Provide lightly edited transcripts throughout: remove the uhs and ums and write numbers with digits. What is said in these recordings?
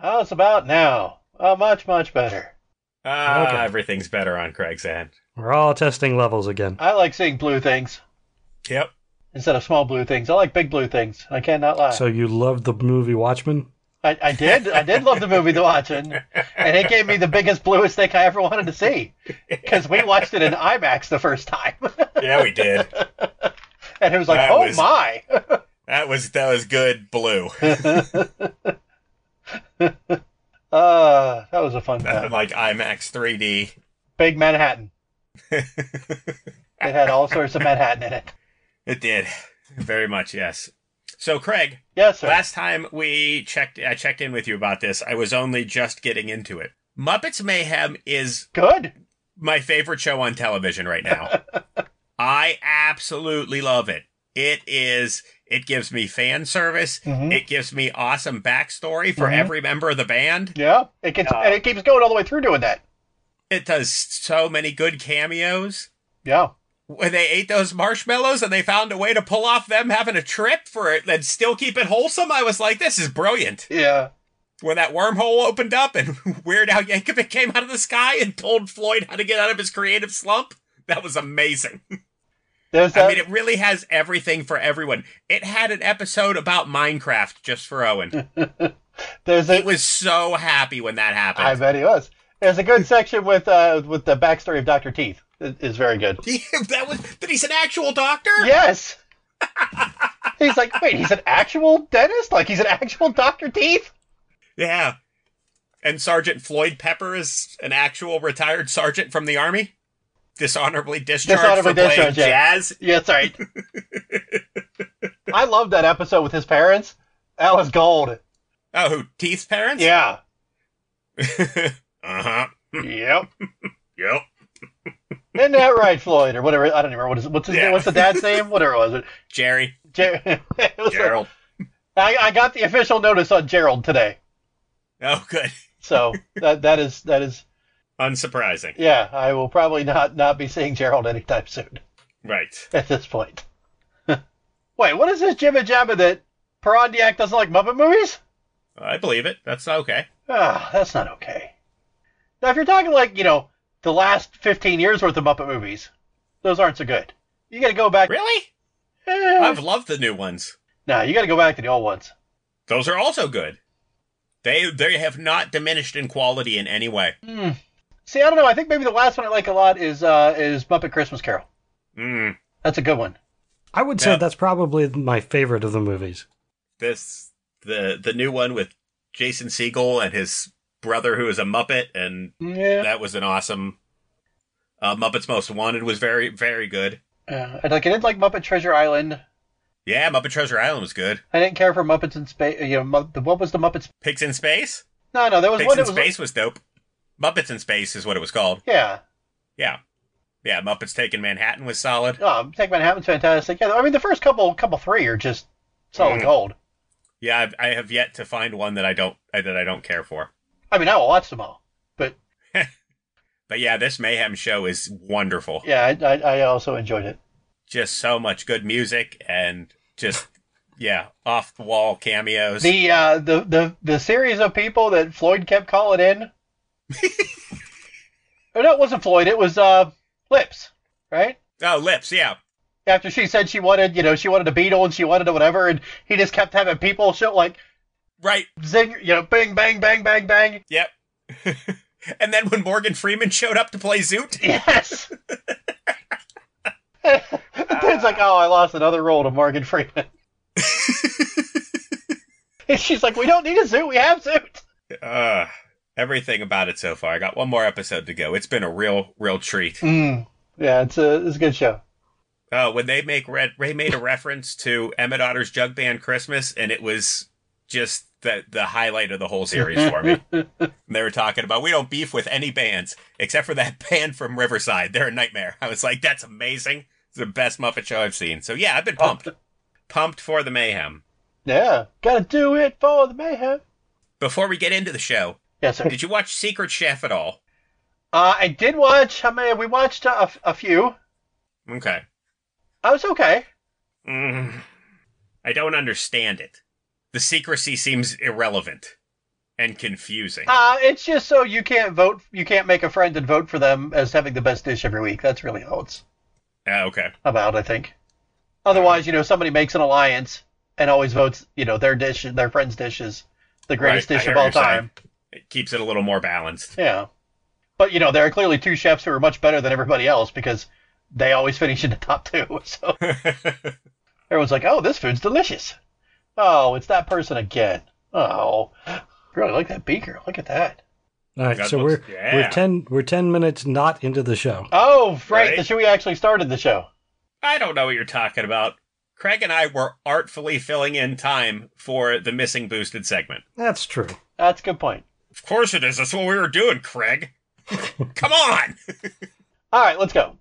How's about now? Much, much better. Ah, Okay. everything's better on Craig's end. We're all testing levels again. I like seeing blue things Yep. instead of small blue things. I like big blue things. I cannot lie. So you loved the movie Watchmen? I did. I did love the movie The Watching, and it gave me the biggest, bluest thing I ever wanted to see because we watched it in IMAX the first time, Yeah, we did. and it was like, That oh was- my! That was good blue. That was a fun time. Like IMAX 3D. Big Manhattan. It had all sorts of Manhattan in it. It did. Very much, yes. So, Craig, Yes, sir. last time I checked in with you about this, I was only just getting into it. Muppets Mayhem is Good. my favorite show on television right now. I absolutely love it. It gives me fan service. Mhm. It gives me awesome backstory for Mhm. every member of the band. Yeah, and it keeps going all the way through doing that. It does so many good cameos. Yeah. When they ate those marshmallows and they found a way to pull off them having a trip for it and still keep it wholesome, I was like, this is brilliant. Yeah. When that wormhole opened up and Weird Al Yankovic came out of the sky and told Floyd how to get out of his creative slump, that was amazing. There's that. I mean, it really has everything for everyone. It had an episode about Minecraft just for Owen. There's He a. was so happy when that happened. I bet he was. There's a good section with the backstory of Dr. Teeth. It is very good. That he's an actual doctor? Yes. He's like, wait, he's an actual dentist? Like he's an actual Dr. Teeth? Yeah. And Sergeant Floyd Pepper is an actual retired sergeant from the Army? Dishonorably discharged Dishonorably for playing discharged, yeah. jazz? Yeah, that's right. I love that episode with his parents. That was gold. Oh, who? Teeth's parents? Yeah. Uh-huh. Yep. Yep. Isn't that right, Floyd? Or whatever. I don't even remember. What's his Yeah. name? What's the dad's name? Whatever it was. Jerry. It was Gerald. I got the official notice on Gerald today. Oh, good. So that is Unsurprising. yeah, I will probably not be seeing Gerald anytime soon Right. at this point. Wait, what is this jibba jabba that Perondiak doesn't like Muppet movies? I believe it. That's okay. Ah, that's not okay. Now, if you're talking like, the last 15 years worth of Muppet movies, those aren't so good. You gotta go back. Really? Eh, I've loved the new ones. no, you gotta go back to the old ones. Those are also good. They have not diminished in quality in any way. See, I don't know. I think maybe the last one I like a lot is Muppet Christmas Carol. Mm. That's a good one. I would say Yeah. that's probably my favorite of the movies. The new one with Jason Segel and his brother who is a Muppet, and Yeah. that was an awesome. Muppets Most Wanted was very, very good. I didn't like Muppet Treasure Island. Yeah, Muppet Treasure Island was good. I didn't care for Muppets in Space. What was the Muppets? Pigs in Space? No, there was Pigs one. in It was Space was dope. Muppets in Space is what it was called. yeah. Yeah. Yeah, Muppets Taking Manhattan was solid. Take Manhattan's fantastic. Yeah, I mean the first couple three are just solid gold. Yeah, I have yet to find one that I don't care for. I mean I will watch them all, but But yeah, this Mayhem show is wonderful. yeah, I also enjoyed it. Just so much good music and just off the wall cameos. The series of people that Floyd kept calling in. Oh, no, it wasn't Floyd. It was Lips, right? Oh, Lips, yeah. After she said she wanted a Beatle and she wanted a whatever, and he just kept having people show like Right. zing, bing, bang, bang, bang, bang. Yep. And then when Morgan Freeman showed up to play Zoot, Yes. And then it's like, oh, I lost another role to Morgan Freeman. And she's like, we don't need a Zoot. We have Zoot. everything about it so far. I got one more episode to go. It's been a real treat. Yeah, it's a good show. When they made a reference to Emmett Otter's Jug Band Christmas, and it was just the highlight of the whole series for me. They were talking about, we don't beef with any bands, except for that band from Riverside. They're a nightmare. I was like, that's amazing. It's the best Muppet show I've seen. So yeah, I've been pumped. Pumped for the Mayhem. Yeah, gotta do it for the mayhem. Before we get into the show, Yes, sir. did you watch Secret Chef at all? I did watch. We watched a few. Okay. I was okay. I don't understand it. The secrecy seems irrelevant. And confusing. It's just so you can't make a friend and vote for them as having the best dish every week. That's really all it's Okay. about, I think. Otherwise, somebody makes an alliance and always votes, their friend's dish is the greatest Right, I dish hear of what all you're saying. time. It keeps it a little more balanced. Yeah. But, there are clearly two chefs who are much better than everybody else because they always finish in the top two. So everyone's like, oh, this food's delicious. Oh, it's that person again. Oh, I really like that beaker. Look at that. All right, That so looks- we're 10 minutes not into the show. Oh, right. Right? The show we actually started the show. I don't know what you're talking about. Craig and I were artfully filling in time for the missing boosted segment. That's true. That's a good point. Of course it is. That's what we were doing, Craig. Come on! All right, let's go.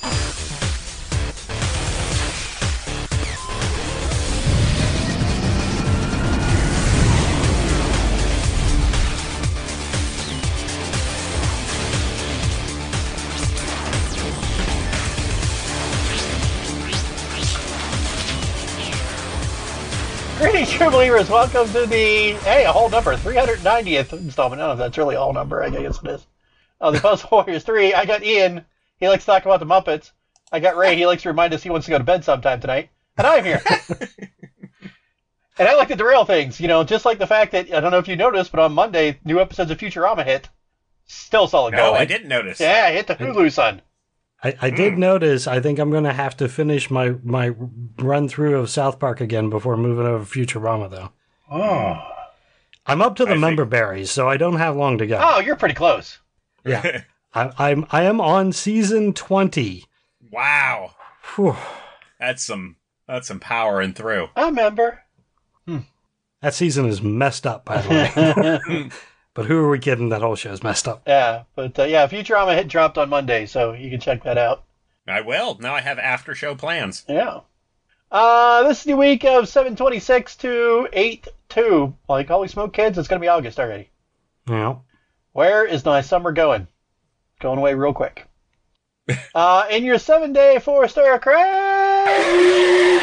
Greetings, true believers. Welcome to a whole number, 390th installment. I don't know if that's really a whole number. I guess it is. The Puzzle Warriors 3. I got Ian. He likes to talk about the Muppets. I got Ray. He likes to remind us he wants to go to bed sometime tonight. And I'm here. And I like to derail things, just like the fact that, I don't know if you noticed, but on Monday, new episodes of Futurama hit. Still solid No, going. I didn't notice. Yeah, hit the Hulu, son. I did notice, I think I'm going to have to finish my run through of South Park again before moving over to Futurama, though. Oh. I'm up to the I member berries, so I don't have long to go. Oh, you're pretty close. Yeah. I am on season 20. Wow. Whew. That's some powering through. I remember. That season is messed up, by the way. But who are we kidding? That whole show's messed up. Yeah, but Futurama hit dropped on Monday, so you can check that out. I will. Now I have after show plans. Yeah. This is the week of 7/26 to 8/2. Like Holy Smoke Kids, it's going to be August already. Yeah. Where is my summer going? Going away real quick. In your 7-day 4-star crash!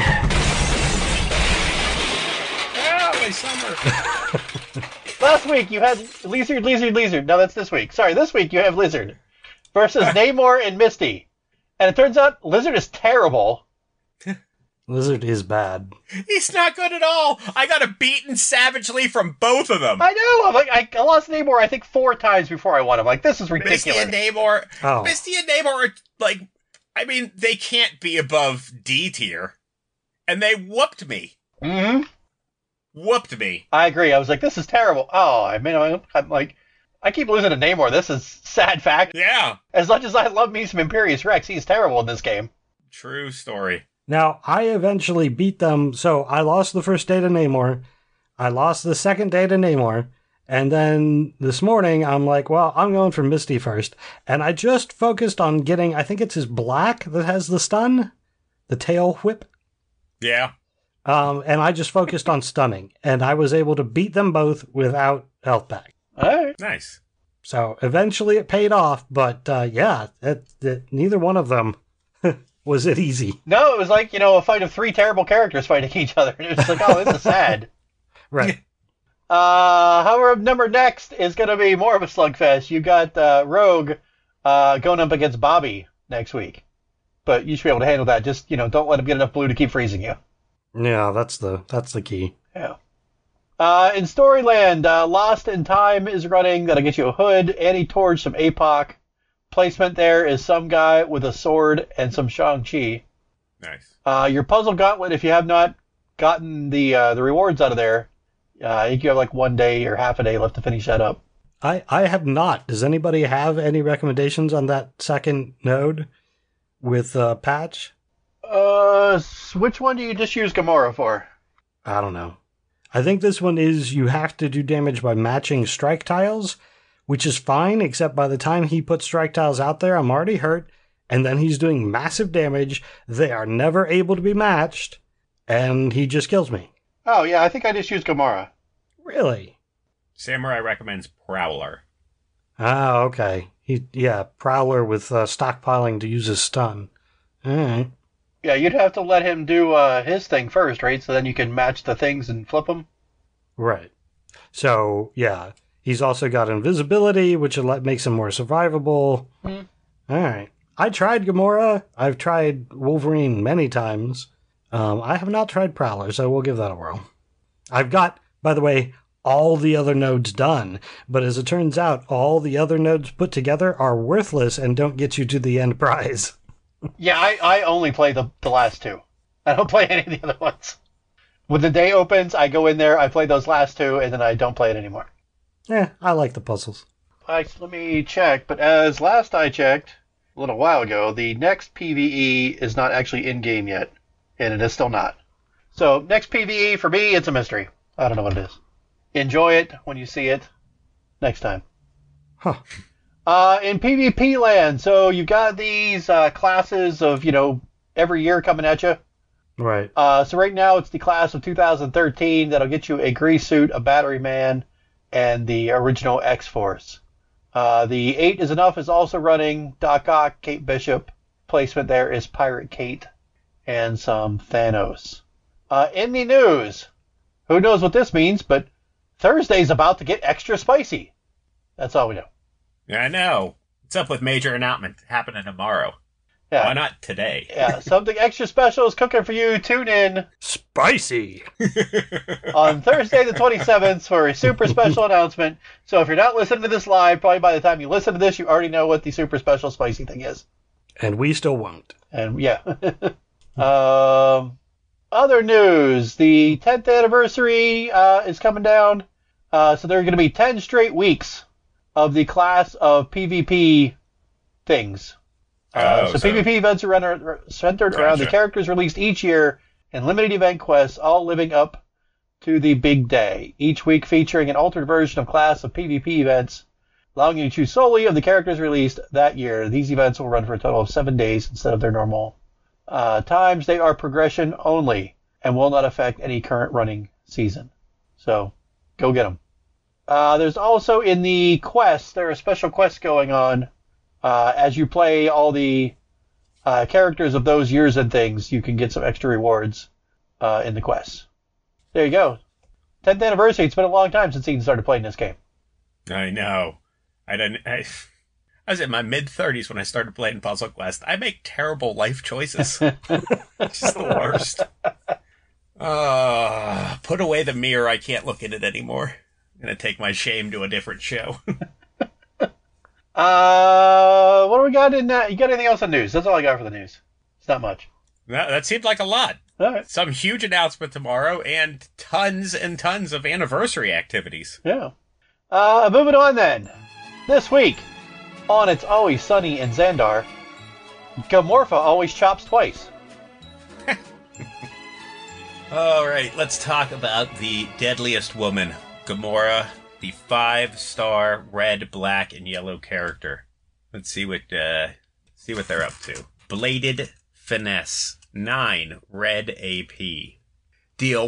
Ah, my summer. Last week you had Lizard. No, that's this week. Sorry, this week you have Lizard versus Namor and Misty. And it turns out Lizard is terrible. Lizard is bad. He's not good at all. I got beaten savagely from both of them. I know. I'm like, I lost Namor, I think, 4 times before I won. I'm like, this is ridiculous. Misty and Namor. Oh. Misty and Namor are like, I mean, they can't be above D tier. And they whooped me. Mm-hmm. Whooped me. I agree. I was like, this is terrible. Oh, I mean, I'm like, I keep losing to Namor. This is sad fact. Yeah. As much as I love me some Imperious Rex, he's terrible in this game. True story. Now, I eventually beat them. So I lost the first day to Namor. I lost the second day to Namor. And then this morning, I'm like, well, I'm going for Misty first. And I just focused on getting, I think it's his black that has the stun, the tail whip. Yeah. And I just focused on stunning. And I was able to beat them both without health pack. All right. Nice. So eventually it paid off. But neither one of them was it easy. No, it was like, a fight of 3 terrible characters fighting each other. It was like, oh, this is sad. Right. However, number next is going to be more of a slugfest. You got Rogue going up against Bobby next week. But you should be able to handle that. Just, don't let him get enough blue to keep freezing you. Yeah, that's the key. Yeah. In Storyland, Lost in Time is running. That'll get you a hood, anti-torch, some APOC. Placement there is some guy with a sword and some Shang-Chi. Nice. Your puzzle gauntlet, if you have not gotten the rewards out of there, I think you have like 1 day or half a day left to finish that up. I have not. Does anybody have any recommendations on that second node with Patch? Which one do you just use Gamora for? I don't know. I think this one is you have to do damage by matching strike tiles, which is fine, except by the time he puts strike tiles out there, I'm already hurt, and then he's doing massive damage. They are never able to be matched, and he just kills me. Oh, yeah, I think I just used Gamora. Really? Samurai recommends Prowler. Ah, okay. Prowler with stockpiling to use his stun. All right. Yeah, you'd have to let him do his thing first, right? So then you can match the things and flip them. Right. So, yeah. He's also got invisibility, which makes him more survivable. Hmm. All right. I tried Gamora. I've tried Wolverine many times. I have not tried Prowler, so we'll give that a whirl. I've got, by the way, all the other nodes done, but as it turns out, all the other nodes put together are worthless and don't get you to the end prize. Yeah, I only play the last two. I don't play any of the other ones. When the day opens, I go in there, I play those last two, and then I don't play it anymore. I like the puzzles. Let me check, but as last I checked, a little while ago, the next PvE is not actually in-game yet, and it is still not. So, next PvE, for me, it's a mystery. I don't know what it is. Enjoy it when you see it next time. Huh. In PvP land, so you've got these classes of, every year coming at you. Right. So right now it's the class of 2013 that'll get you a Grease Suit, a Battery Man, and the original X-Force. The 8 is enough is also running Doc Ock, Kate Bishop. Placement there is Pirate Kate and some Thanos. In the news, who knows what this means, but Thursday's about to get extra spicy. That's all we know. I know. What's up with major announcement happening tomorrow? Yeah. Why not today? Yeah, something extra special is cooking for you. Tune in Spicy! on Thursday the 27th for a super special announcement. So if you're not listening to this live, probably by the time you listen to this, you already know what the super special spicy thing is. And we still won't. And yeah. Other news. The 10th anniversary is coming down. So there are going to be 10 straight weeks of the class of PvP things. So PvP events are centered around the characters released each year and limited event quests, all living up to the big day. Each week featuring an altered version of class of PvP events, allowing you to choose solely of the characters released that year. These events will run for a total of 7 days instead of their normal times. They are progression only and will not affect any current running season. So go get them. There's also in the quests, there are special quests going on. As you play all the characters of those years and things, you can get some extra rewards in the quests. There you go. 10th anniversary. It's been a long time since Eden started playing this game. I know. I was in my mid-30s when I started playing Puzzle Quest. I make terrible life choices. It's just the worst. Put away the mirror. I can't look in it anymore. I'm going to take my shame to a different show. What do we got in that? You got anything else on news? That's all I got for the news. It's not much. That seemed like a lot. All right. Some huge announcement tomorrow and tons of anniversary activities. Yeah. Moving on then. This week, on It's Always Sunny in Xandar, Gamorpha always chops twice. All right, let's talk about the deadliest woman, Gamora, the 5-star red, black, and yellow character. Let's see what they're up to. Bladed Finesse, 9 red AP. Deal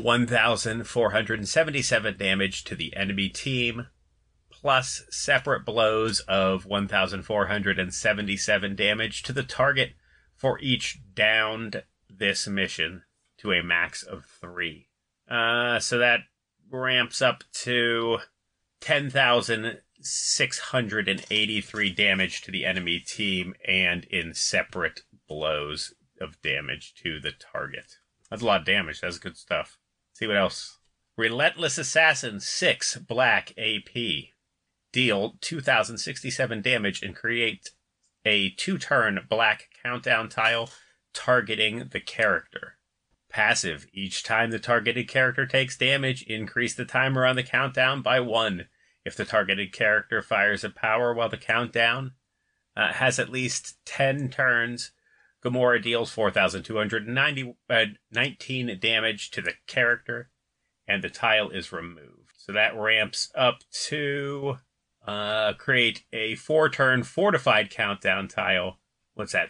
1,477 damage to the enemy team, plus separate blows of 1,477 damage to the target for each downed this mission to a max of 3. So that ramps up to 10,683 damage to the enemy team and in separate blows of damage to the target. That's a lot of damage. That's good stuff. Let's see what else. Relentless Assassin, 6 black AP. Deal 2,067 damage and create a 2-turn black countdown tile targeting the character. Passive. Each time the targeted character takes damage, increase the timer on the countdown by 1. If the targeted character fires a power while the countdown has at least 10 turns, Gamora deals 4,219 damage to the character, and the tile is removed. So that ramps up to create a 4-turn fortified countdown tile. What's that?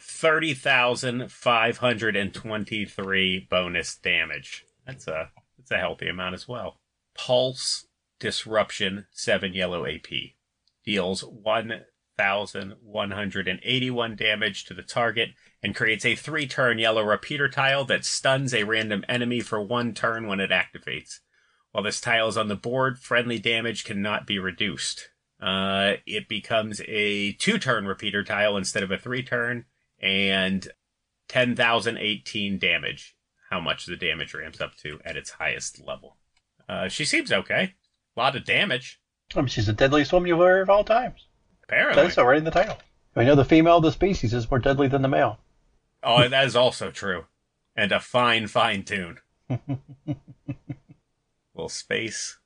30,523 bonus damage. That's a healthy amount as well. Pulse Disruption, 7 yellow AP. Deals 1,181 damage to the target and creates a 3-turn yellow repeater tile that stuns a random enemy for 1 turn when it activates. While this tile is on the board, friendly damage cannot be reduced. It becomes a 2-turn repeater tile instead of a 3-turn, and 10,018 damage. How much the damage ramps up to at its highest level. She seems okay. A lot of damage. She's the deadliest woman you've heard of all times. Apparently. That's so right in the title. We know the female of the species is more deadly than the male. Oh, that is also true. And a fine, fine tune. Little space.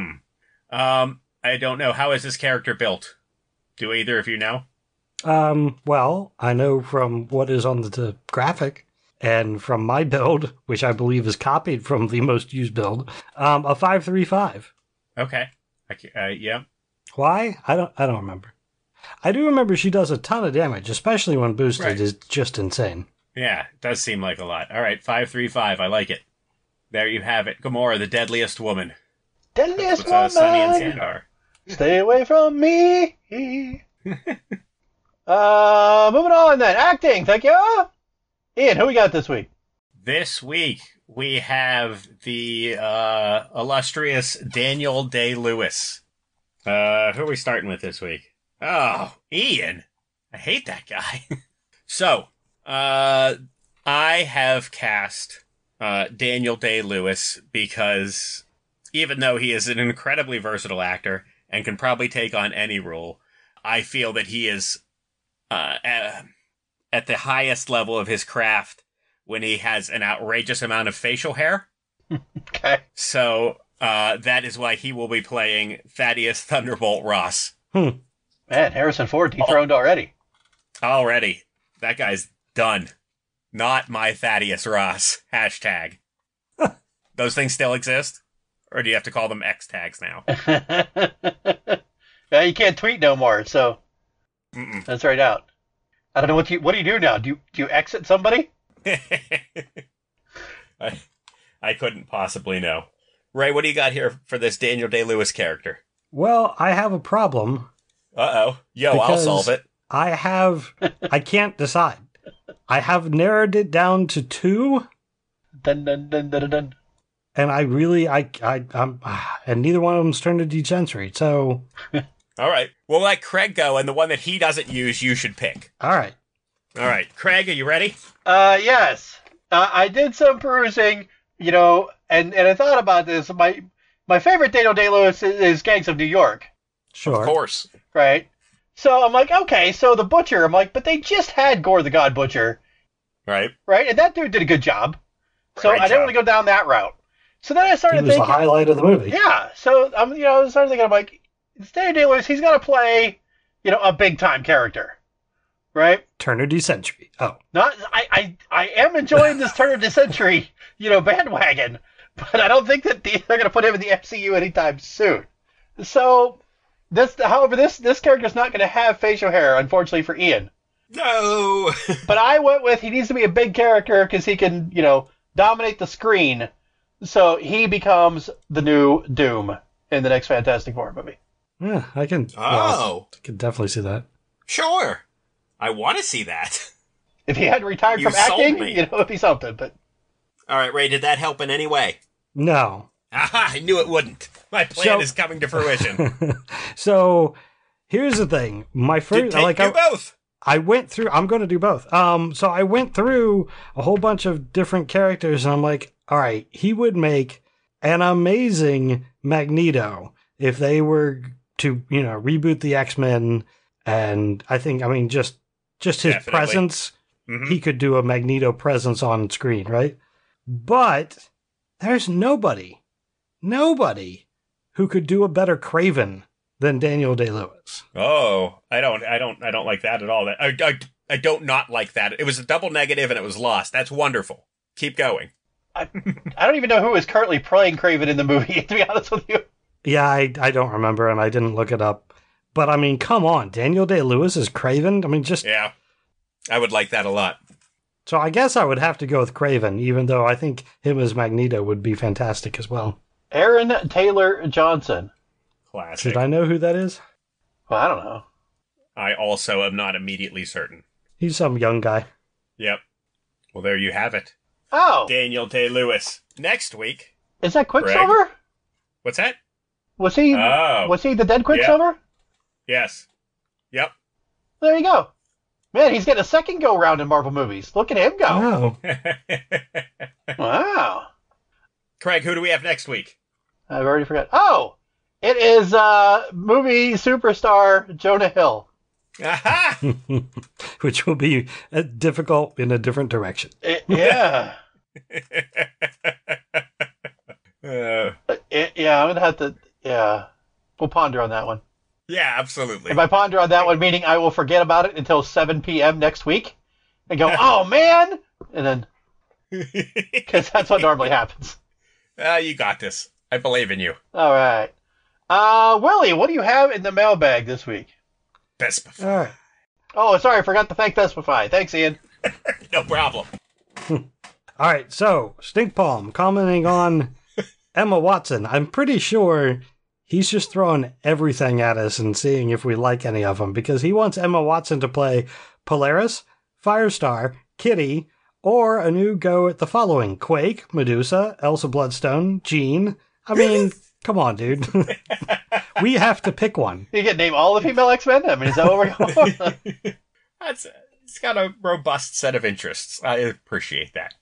I don't know. How is this character built? Do either of you know? Well, I know from what is on the graphic and from my build, which I believe is copied from the most used build, a 5/3/5. Okay. Yeah. Why? I don't remember. I do remember she does a ton of damage, especially when boosted. Right. Is just insane. Yeah, it does seem like a lot. All right, 5/3/5. I like it. There you have it. Gamora, the deadliest woman. Deadliest What's woman! Sunny and Sandar. Stay away from me! Moving on then. Acting, thank you! Ian, who we got this week? This week, we have the illustrious Daniel Day-Lewis. Who are we starting with this week? Oh, Ian. I hate that guy. So, I have cast Daniel Day-Lewis because even though he is an incredibly versatile actor and can probably take on any role, I feel that he is at the highest level of his craft when he has an outrageous amount of facial hair. Okay. So that is why he will be playing Thaddeus Thunderbolt Ross. Man, Harrison Ford dethroned already. Already. That guy's done. Not my Thaddeus Ross. Hashtag. Those things still exist? Or do you have to call them X tags now? Yeah, you can't tweet no more, so that's right out. I don't know what do you do now? Do you exit somebody? I couldn't possibly know. Ray, what do you got here for this Daniel Day-Lewis character? Well, I have a problem. Uh-oh. Yo, I'll solve it. I can't decide. I have narrowed it down to 2. Dun, dun, dun, dun, dun. And I'm and neither one of them's turned into Gentry, so... All right. We'll let Craig go, and the one that he doesn't use, you should pick. All right. All right. Craig, are you ready? Yes. I did some perusing, and I thought about this. My favorite Daniel Day-Lewis is Gangs of New York. Sure. Of course. Right? So I'm like, okay, so the Butcher. I'm like, but they just had Gore the God Butcher. Right. Right? And that dude did a good job. So Great I didn't job. want to go down that route. So then I started He was thinking. the highlight of the movie. Yeah. So I started thinking, I'm like, Daniel Day-Lewis, he's got to play, a big time character. Right? Turn of the century. Oh. Not, I am enjoying this turn of the century, bandwagon, but I don't think that they're going to put him in the MCU anytime soon. So, however, this character's not going to have facial hair, unfortunately for Ian. No. But I went with he needs to be a big character because he can, dominate the screen. So he becomes the new Doom in the next Fantastic Four movie. Yeah, I can. Oh. I can definitely see that. Sure. I want to see that. If he hadn't retired You from sold acting, me. it'd be something. But All right, Ray, did that help in any way? No. Aha, I knew it wouldn't. My plan is coming to fruition. So, here's the thing. My first, do both. I went through. I'm going to do both. So I went through a whole bunch of different characters, and I'm like, all right, he would make an amazing Magneto if they were to, reboot the X-Men. And I think, just his Definitely. presence, he could do a Magneto presence on screen, right? But there's nobody who could do a better Kraven than Daniel Day-Lewis. Oh, I don't like that at all. I don't not like that. It was a double negative and it was lost. That's wonderful. Keep going. I don't even know who is currently playing Kraven in the movie, to be honest with you. Yeah, I don't remember, and I didn't look it up. But, come on. Daniel Day-Lewis is Kraven? Yeah, I would like that a lot. So I guess I would have to go with Kraven, even though I think him as Magneto would be fantastic as well. Aaron Taylor Johnson. Classic. Should I know who that is? Well, I don't know. I also am not immediately certain. He's some young guy. Yep. Well, there you have it. Oh, Daniel Day-Lewis. Next week. is that Quicksilver? What's that? Was he Oh. was he the dead Quicksilver? Yes. Yep. There you go. Man, he's getting a second go round in Marvel movies. Look at him go. Wow. Wow. Craig, who do we have next week? I've already forgot. Oh, it is movie superstar Jonah Hill. Aha! Which will be difficult in a different direction. Yeah. Uh, Yeah, I'm going to have to, yeah. We'll ponder on that one. yeah, absolutely. If I ponder on that one, meaning I will forget about it until 7 p.m. next week and go, oh, man! And then, because that's what normally happens. You got this. I believe in you. All right. Willie, what do you have in the mailbag this week? Bespify. All right. Oh, sorry, I forgot to thank Bespify. Thanks, Ian. No problem. All right, so Stink Palm commenting on Emma Watson. I'm pretty sure he's just throwing everything at us and seeing if we like any of them, because he wants Emma Watson to play Polaris, Firestar, Kitty, or a new go at the following: Quake, Medusa, Elsa Bloodstone, Jean. I mean, come on, dude. We have to pick one. You can name all the female X-Men? I mean, is that what we're going? It's got a robust set of interests. I appreciate that.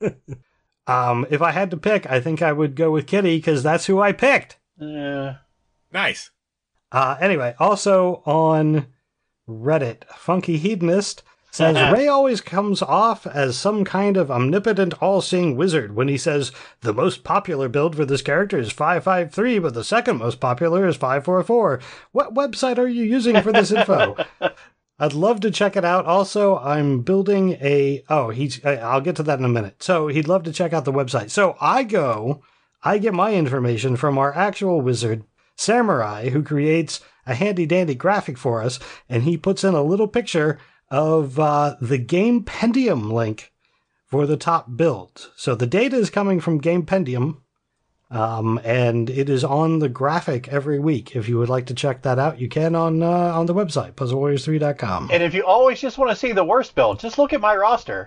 If I had to pick, I think I would go with Kitty, because that's who I picked. Nice. Anyway, also on Reddit, Funky Hedonist says Ray always comes off as some kind of omnipotent, all-seeing wizard when he says the most popular build for this character is 553, but the second most popular is 544. What website are you using for this info? I'd love to check it out. Also, I'm building a... I'll get to that in a minute. So he'd love to check out the website. So I get my information from our actual wizard, Samurai, who creates a handy-dandy graphic for us, and he puts in a little picture of the Game Pendium link for the top build. So the data is coming from Game Pendium, and it is on the graphic every week. If you would like to check that out, you can on the website, puzzlewarriors3.com. And if you always just want to see the worst build, just look at my roster.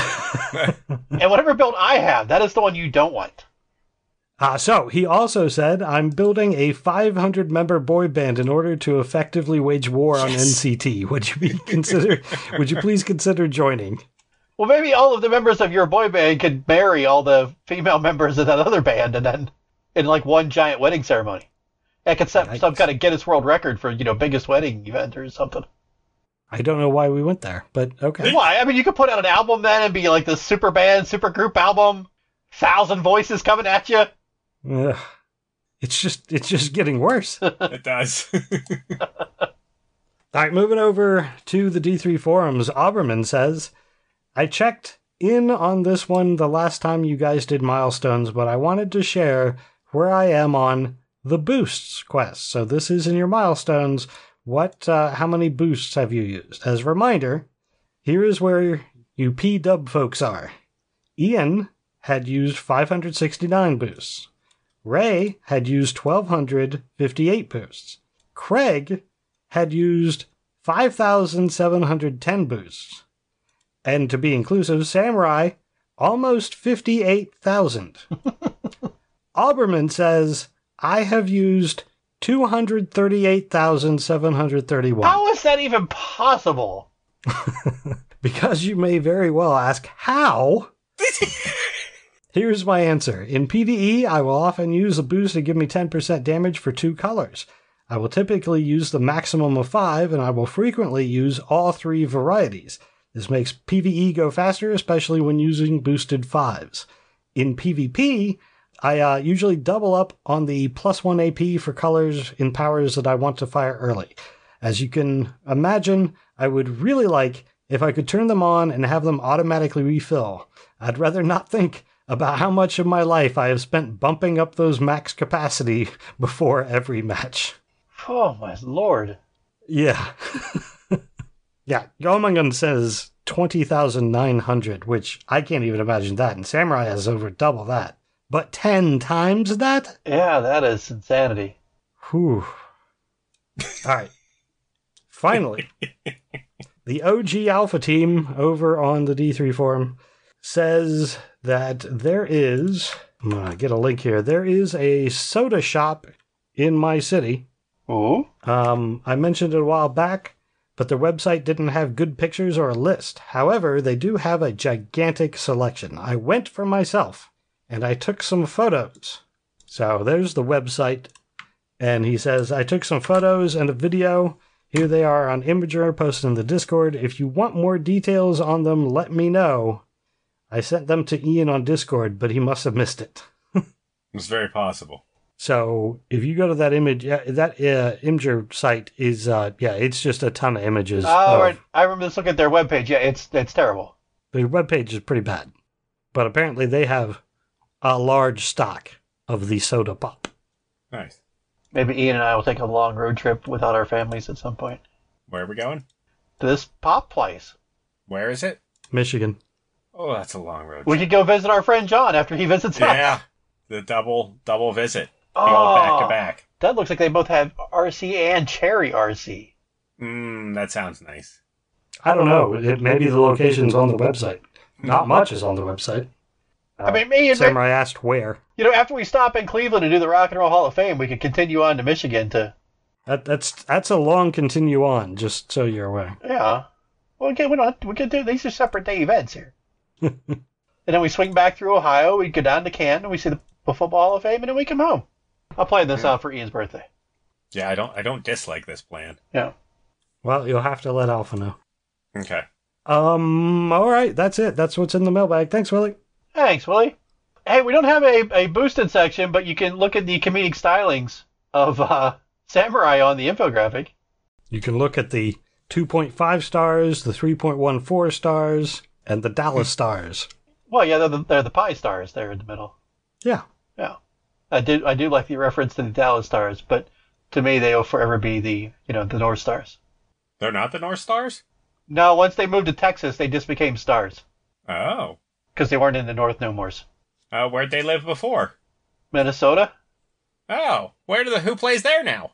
And whatever build I have, that is the one you don't want. So he also said, I'm building a 500-member boy band in order to effectively wage war on NCT. Would you please consider joining? Well, maybe all of the members of your boy band could marry all the female members of that other band, and then in like one giant wedding ceremony. That could set some kind of Guinness World Record for, biggest wedding event or something. I don't know why we went there, but okay. Why? I mean, you could put out an album then and be like the super band, super group album, 1,000 voices coming at you. Ugh. It's just getting worse. It does. All right, moving over to the D3 forums. Auberman says, I checked in on this one the last time you guys did milestones, but I wanted to share where I am on the boosts quest. So this is in your milestones. How many boosts have you used? As a reminder, here is where you P-dub folks are. Ian had used 569 boosts. Ray had used 1,258 boosts. Craig had used 5,710 boosts. And to be inclusive, Samurai, almost 58,000. Auberman says, I have used 238,731. How is that even possible? Because you may very well ask, how? Here's my answer. In PvE, I will often use a boost to give me 10% damage for 2 colors. I will typically use the maximum of 5, and I will frequently use all 3 varieties. This makes PvE go faster, especially when using boosted 5s. In PvP, I usually double up on the +1 AP for colors in powers that I want to fire early. As you can imagine, I would really like if I could turn them on and have them automatically refill. I'd rather not think about how much of my life I have spent bumping up those max capacity before every match. Oh, my lord. Yeah. Yeah, Gomangan says 20,900, which I can't even imagine that, and Samurai has over double that. But 10 times that? Yeah, that is insanity. Whew. All right. Finally, the OG Alpha team over on the D3 forum says that there is I'm going to get a link here. There is a soda shop in my city. Ooh. I mentioned it a while back, but their website didn't have good pictures or a list. However, they do have a gigantic selection. I went for myself, and I took some photos. So there's the website, and he says, I took some photos and a video. Here they are on Imgur, posted in the Discord. If you want more details on them, let me know. I sent them to Ian on Discord, but he must have missed it. It's very possible. So if you go to that image, that Imgur site is, it's just a ton of images. Oh, right. I remember just looking at their webpage. Yeah, it's terrible. The webpage is pretty bad. But apparently they have a large stock of the soda pop. Nice. Maybe Ian and I will take a long road trip without our families at some point. Where are we going? To this pop place. Where is it? Michigan. Oh, that's a long road. We could go visit our friend John after he visits us. Yeah, the double visit. Oh, All back to back. That looks like they both have RC and Cherry RC. That sounds nice. I don't know. Maybe the location's on the website. Not much is on the website. I mean, me and Samurai asked where. after we stop in Cleveland to do the Rock and Roll Hall of Fame, we could continue on to Michigan to... That's a long continue on, just so you're aware. Yeah. Well, okay, we could do... These are separate day events here. And then we swing back through Ohio, we go down to Canton, we see the Football Hall of Fame, and then we come home. I'll plan this out for Ian's birthday. Yeah, I don't dislike this plan. Yeah. Well, you'll have to let Alpha know. Okay. All right, that's it. That's what's in the mailbag. Thanks, Willie. Thanks, Willie. Hey, we don't have a boosted section, but you can look at the comedic stylings of Samurai on the infographic. You can look at the 2.5 stars, the 3.14 stars, and the Dallas stars. Well, yeah, they're the Pi stars there in the middle. Yeah. Yeah. I do like the reference to the Dallas stars, but to me they will forever be the North Stars. They're not the North Stars? No, once they moved to Texas, they just became stars. Oh. Because they weren't in the North no more. Where'd they live before? Minnesota? Oh. Who plays there now?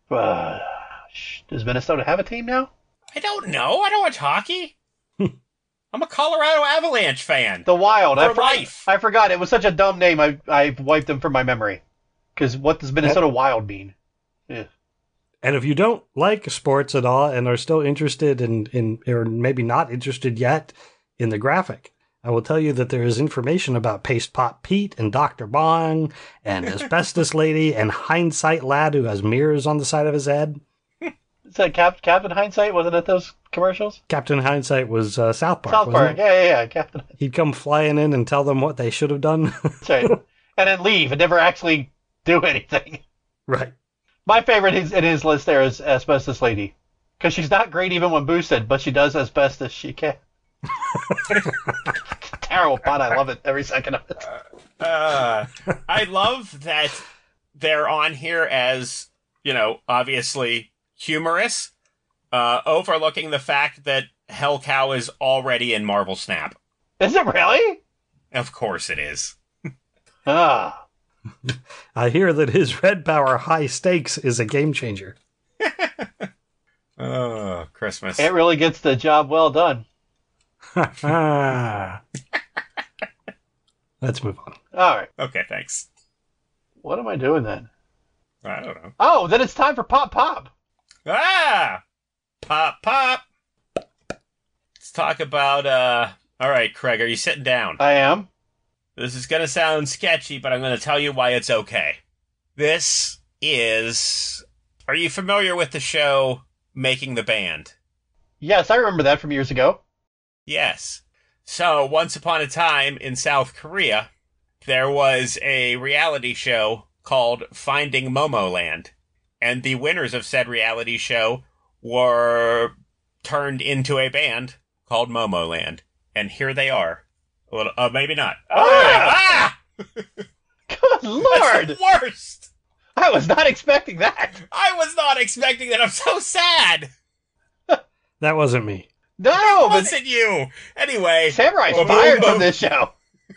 Does Minnesota have a team now? I don't know. I don't watch hockey. I'm a Colorado Avalanche fan. The Wild. For life. I forgot. It was such a dumb name. I wiped them from my memory. Because what does Minnesota Wild mean? Yeah. And if you don't like sports at all and are still interested in or maybe not interested yet in the graphic, I will tell you that there is information about Paste Pot Pete and Dr. Bong and Asbestos Lady and Hindsight Lad who has mirrors on the side of his head. Is that Captain Hindsight? Wasn't it those commercials? Captain Hindsight was South Park. South Park, yeah, Captain. He'd come flying in and tell them what they should have done. That's right. And then leave and never actually do anything. Right. My favorite in his list there is Asbestos Lady. Because she's not great even when boosted, but she does as best as she can. Terrible pun. I love it every second of it. I love that they're on here as, obviously humorous, overlooking the fact that Hell Cow is already in Marvel Snap. Is it really? Of course it is. Ah. I hear that his red power high stakes is a game changer. Oh, Christmas. It really gets the job well done. Let's move on. All right. Okay, thanks. What am I doing then? I don't know. Oh, then it's time for Pop Pop. Ah! Pop, pop. Let's talk about, all right, Craig, are you sitting down? I am. This is going to sound sketchy, but I'm going to tell you why it's okay. This is... Are you familiar with the show Making the Band? Yes, I remember that from years ago. Yes. So, once upon a time in South Korea, there was a reality show called Finding Momoland. And the winners of said reality show were turned into a band called Momoland. And here they are. Well, maybe not. Ah! Good Lord! That's the worst! I was not expecting that. I was not expecting that. I'm so sad. That wasn't me. No, It but wasn't you. Anyway. Samurai's fired from this show.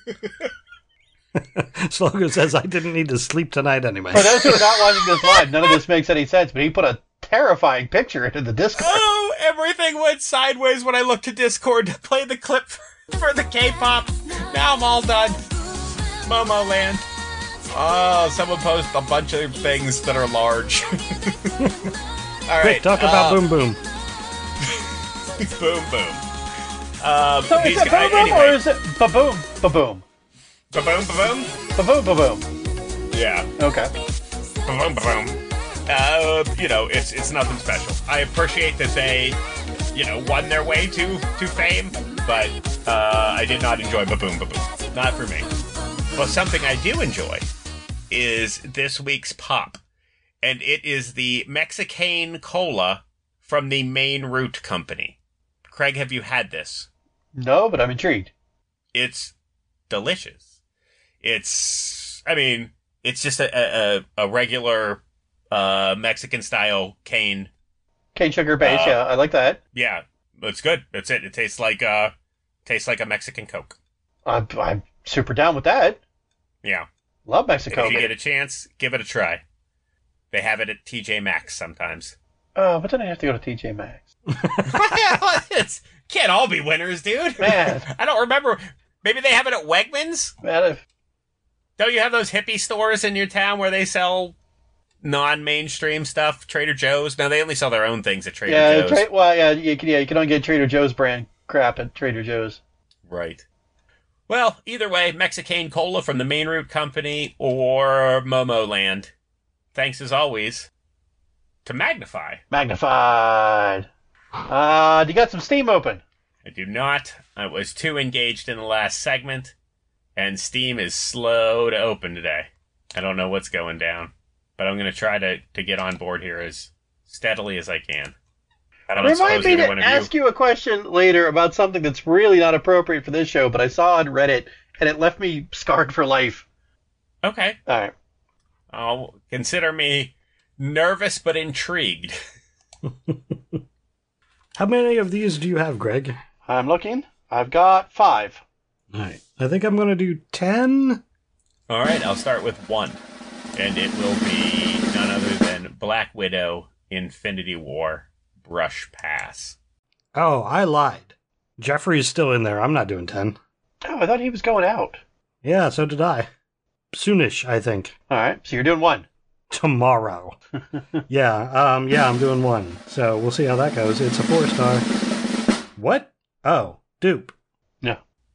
Slogan says, I didn't need to sleep tonight anyway. For those who are not watching this live, none of this makes any sense, but he put a terrifying picture into the Discord. Oh, everything went sideways when I looked to Discord to play the clip for the K-pop. Now I'm all done. Momo Land. Oh, someone post a bunch of things that are large. All right. Quick, talk about Boom Boom. Boom Boom. So is it boom boom or is it ba-boom ba-boom? Ba-boom, ba-boom? Ba-boom ba-boom. Yeah. Okay. Ba-boom, ba-boom. It's nothing special. I appreciate that they, won their way to fame, but I did not enjoy Ba-boom, ba-boom. Not for me. But something I do enjoy is this week's pop, and it is the Mexican Cola from the Main Root Company. Craig, have you had this? No, but I'm intrigued. It's delicious. It's just a regular Mexican-style cane. Cane sugar base, yeah, I like that. Yeah, it's good. That's it. It tastes like a Mexican Coke. I'm super down with that. Yeah. Love Mexico. If you get a chance, give it a try. They have it at TJ Maxx sometimes. But then I have to go to TJ Maxx. It can't all be winners, dude. Man. I don't remember. Maybe they have it at Wegmans? Man, Don't you have those hippie stores in your town where they sell non-mainstream stuff? Trader Joe's? No, they only sell their own things at Trader Joe's. You can only get Trader Joe's brand crap at Trader Joe's. Right. Well, either way, Mexican Cola from the Main Root Company or Momo Land. Thanks as always to Magnify. Magnified. Do you got some Steam open? I do not. I was too engaged in the last segment, and Steam is slow to open today. I don't know what's going down, but I'm going to try to get on board here as steadily as I can. Remind me to ask you a question later about something that's really not appropriate for this show, but I saw on Reddit, and it left me scarred for life. Okay. All right. I'll consider me nervous but intrigued. How many of these do you have, Greg? I'm looking. I've got 5. All right. I think I'm going to do 10. All right, I'll start with 1. And it will be none other than Black Widow Infinity War Brush Pass. Oh, I lied. Jeffrey's still in there. I'm not doing 10. Oh, I thought he was going out. Yeah, so did I. Soonish, I think. All right, so you're doing 1. Tomorrow. I'm doing 1. So we'll see how that goes. It's a 4-star. What? Oh, dupe. No.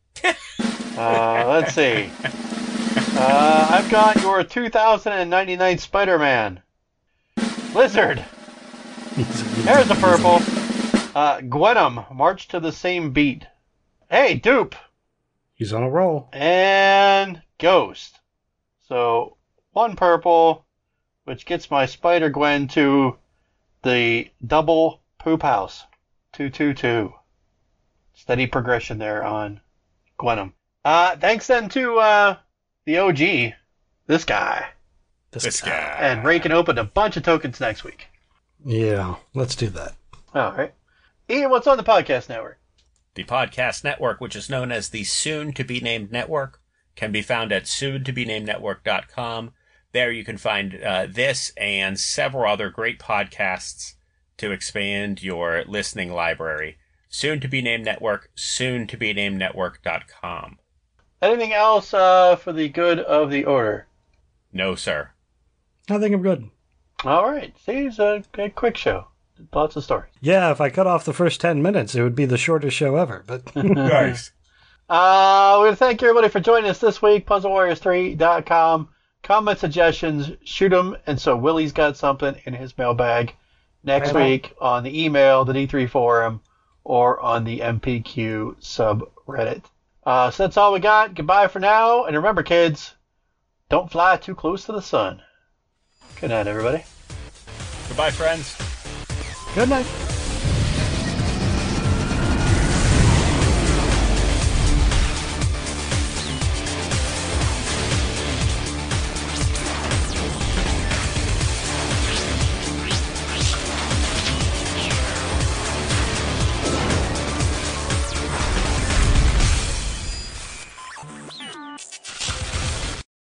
Let's see. I've got your 2099 Spider-Man. Lizard. There's a purple. Gwenum, March to the Same Beat. Hey, dupe. He's on a roll. And Ghost. So, 1 purple, which gets my Spider-Gwen to the double poop house. 222. Steady progression there on Gwenum. Thanks then to the OG, this guy. This guy. And Ray can open a bunch of tokens next week. Yeah, let's do that. All right. Ian, what's on the podcast network? The podcast network, which is known as the soon-to-be-named network, can be found at soon-to-be-named-network.com. There you can find this and several other great podcasts to expand your listening library. Soon-to-be-named network, soon-to-be-named-network.com. Anything else for the good of the order? No, sir. I think I'm good. All right. See, it's a quick show. Lots of stories. Yeah, if I cut off the first 10 minutes, it would be the shortest show ever. But Nice. We want to thank everybody for joining us this week. PuzzleWarriors3.com. Comment suggestions, shoot them. And so Willie's got something in his mailbag next week on the email, the D3 forum, or on the MPQ subreddit. So that's all we got. Goodbye for now. And remember, kids, don't fly too close to the sun. Good night, everybody. Goodbye, friends. good night.